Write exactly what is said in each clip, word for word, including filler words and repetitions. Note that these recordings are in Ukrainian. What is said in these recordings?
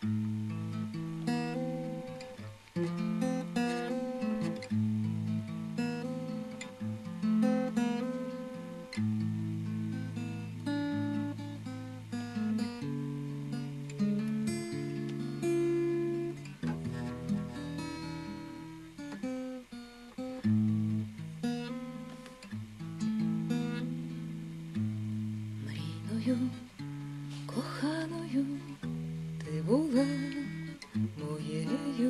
Коханою ти була моєю,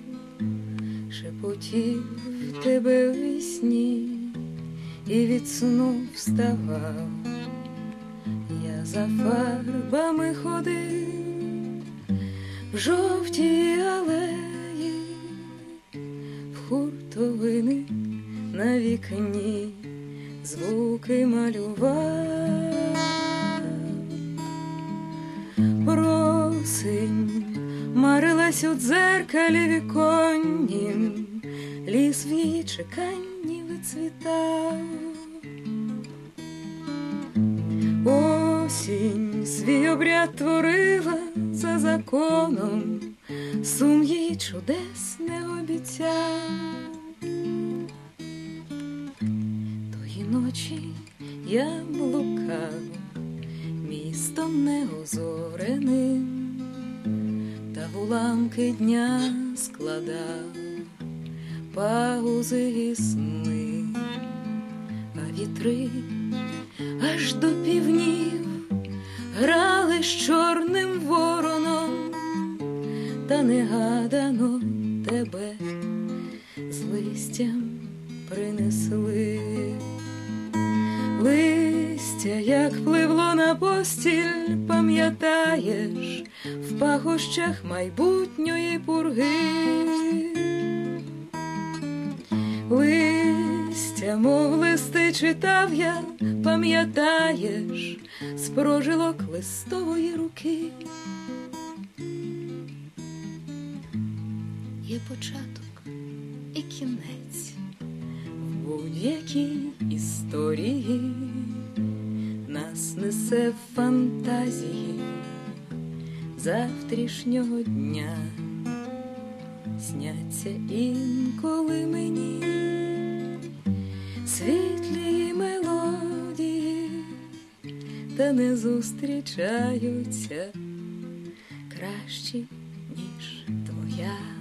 шепотів тебе у сні і від сну вставав. Я за фарбами ходив в жовтій алеї, в хуртовини на вікні звуки малював. Просинь марилась у дзеркалі віконнім, ліс в її чеканні вицвітав. Осінь свій обряд творила за законом, сум її чудес не обіцяв. Тої ночі я блукав містом неозореним, та в уламки дня складав паузи і сни, а вітри аж до півнів грали з чорним вороном, та негадано тебе з листям принесли. Листя, як пливло на постіль, пам'ятаєш, в пахощах майбутньої пурги. Листя, мов листи читав я, пам'ятаєш, з прожилок листової руки. Є початок і кінець в будь-якій історії, нас несе в фантазії завтрашнього дня. Сняться інколи мені світлі мелодії, та не зустрічаються кращі, ніж твоя.